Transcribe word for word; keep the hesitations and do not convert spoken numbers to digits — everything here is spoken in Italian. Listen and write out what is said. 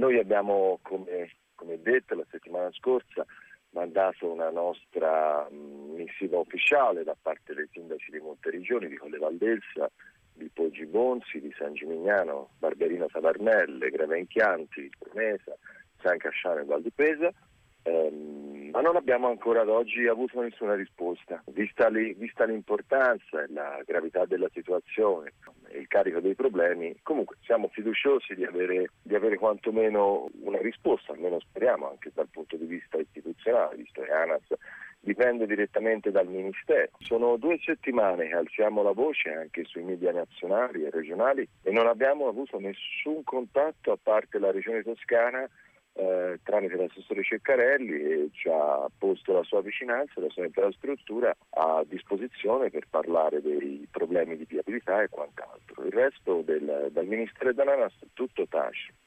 noi abbiamo, come, come detto la settimana scorsa, mandato una nostra mh, missiva ufficiale da parte dei sindaci di molte regioni, di Colle Valdelsa, di Poggi Bonzi, di San Gimignano, Barberino Savarnelle, Greve in Chianti, Promesa, San Casciano e Val di Pesa, ehm, ma non abbiamo ancora ad oggi avuto nessuna risposta. Vista, li, vista l'importanza e la gravità della situazione e il carico dei problemi, comunque siamo fiduciosi di avere, di avere quantomeno una risposta, almeno speriamo, anche dal punto di vista istituzionale, visto che ANAS dipende direttamente dal Ministero. Sono due settimane che alziamo la voce anche sui media nazionali e regionali e non abbiamo avuto nessun contatto, a parte la Regione Toscana, eh, tramite l'assessore Ceccarelli, e ci ha posto la sua vicinanza, la sua infrastruttura a disposizione per parlare dei problemi di viabilità e quant'altro. Il resto del, dal Ministero e dall'ANAS tutto tace.